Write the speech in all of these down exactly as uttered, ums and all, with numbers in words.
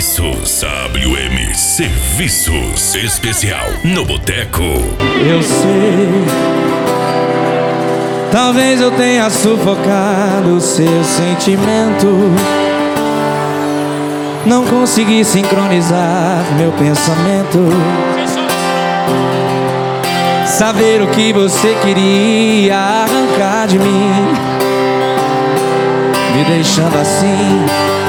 Serviços W M Serviços Especial no Boteco. Eu sei, talvez eu tenha sufocado o seu sentimento. Não consegui sincronizar meu pensamento. Saber o que você queria arrancar de mim, me deixando assim.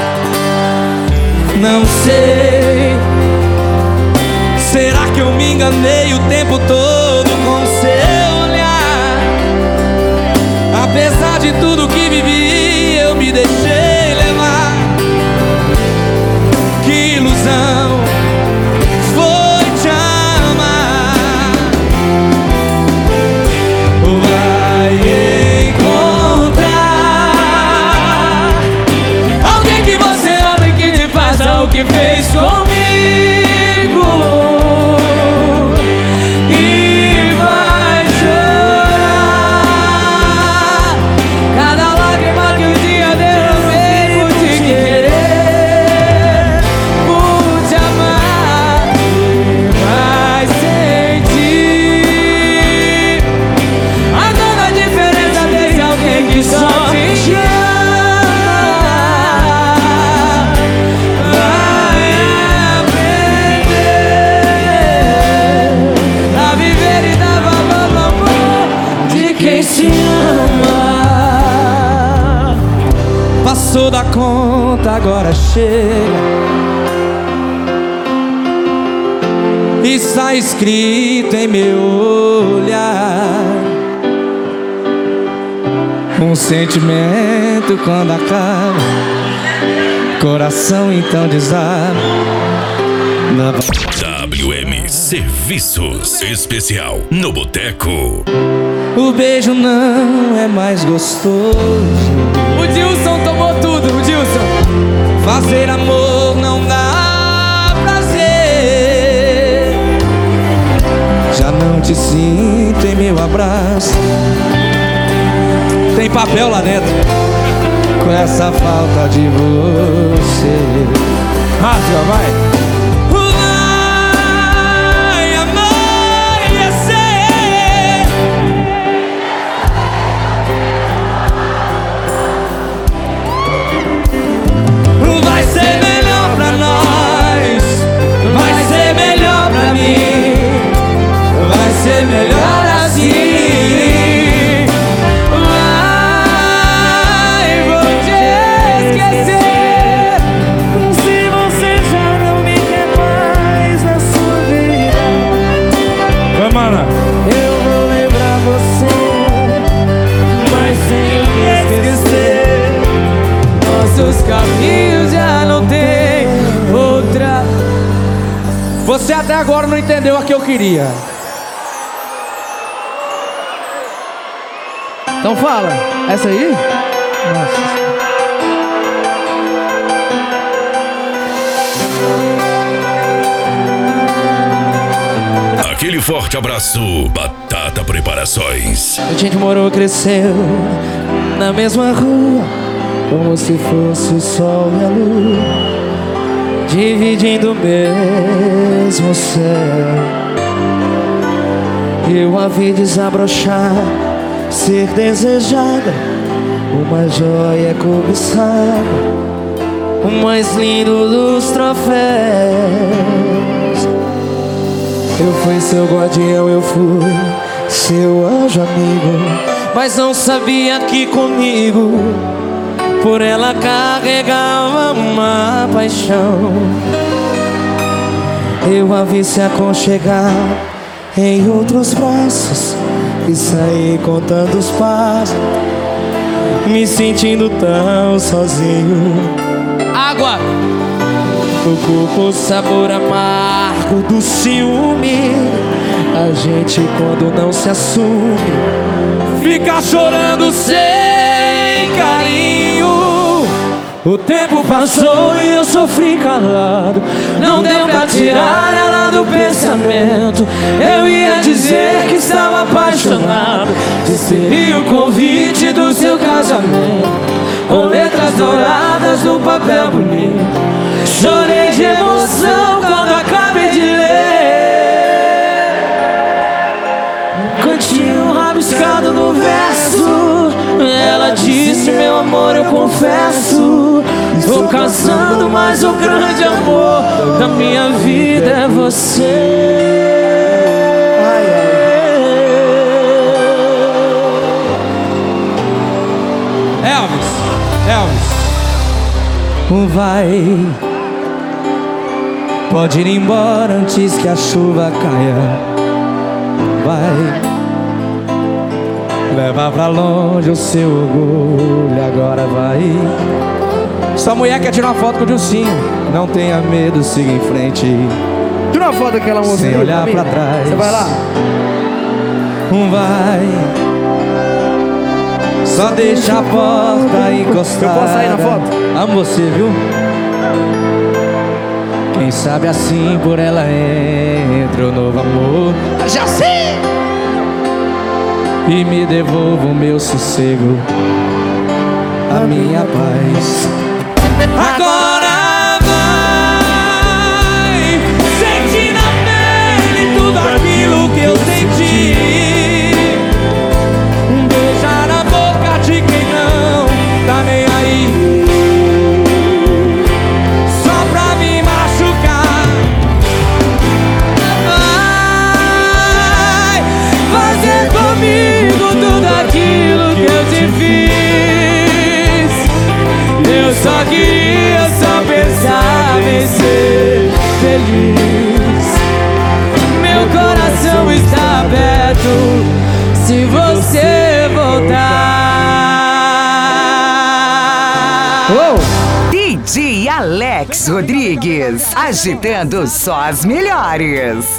Não sei, será que eu me enganei o tempo todo com seu olhar? Apesar de tudo que vivi, eu me deixei levar. Que ilusão foi te amar. Vai encontrar alguém que você ama e que te faça o que fez comigo. E vai chorar cada lágrima que um dia derramei por te querer, por te amar. E vai sentir a toda a diferença desse alguém que só te ama. Vai aprender a viver e dar valor no amor de quem se ama. Passou da conta, agora chega. Está escrito em meu olhar. Um sentimento quando acaba, coração então desaba. Na... W M Serviços Especial no Boteco. O beijo não é mais gostoso. O Dilson tomou tudo, o Dilson. Fazer amor não dá prazer. Já não te sinto em meu abraço. Tem papel lá dentro. Com essa falta de você. Rápido, vai. Vai amanhecer. Vai ser melhor pra nós. Vai ser melhor pra mim. Vai ser melhor assim. Eu vou lembrar você, mas sem esquecer. Nossos caminhos já não tem outra. Você até agora não entendeu a que eu queria. Então fala, essa aí? Nossa. Aquele forte abraço, Batata Preparações. A gente morou e cresceu na mesma rua, como se fosse o sol e a lua, dividindo o mesmo céu. Eu a vi desabrochar, ser desejada, uma joia cobiçada, o mais lindo dos troféus. Eu fui seu guardião, eu fui seu anjo amigo, mas não sabia que comigo por ela carregava uma paixão. Eu a vi se aconchegar em outros braços e saí contando os passos, me sentindo tão sozinho. Água! O corpo, o sabor amargo do ciúme. A gente quando não se assume fica chorando sem carinho. O tempo passou e eu sofri calado. Não deu pra tirar ela do pensamento. Eu ia dizer que estava apaixonado, que seria o convite do seu casamento. com letras douradas no papel bonito. Chorei de emoção quando acabei de ler. Cantinho rabiscado no verso, ela disse: meu amor, eu confesso, estou cansando, mas o grande amor da minha vida é você. Elvis, Elvis. Vai, pode ir embora antes que a chuva caia. Vai, leva pra longe o seu orgulho, agora vai. Essa mulher quer tirar uma foto com o Dilcinho. Não tenha medo, siga em frente. Tira uma foto daquela moça sem olhar pra, pra trás. Você vai lá? Vai, só deixa a porta encostada. Eu posso sair na foto? Amo você, viu? Quem sabe assim por ela entra o novo amor. Já sei! E me devolva o meu sossego, a minha paz. Agora vai, sente na pele tudo aquilo que eu senti. Beijar na boca de quem não tá nem aí, só pra me machucar. Vai fazer comigo tudo aquilo que eu te fiz. Eu só queria só pensar em ser feliz. Meu coração está aberto se você voltar. Oh! D J Alex Rodrigues, agitando só as melhores.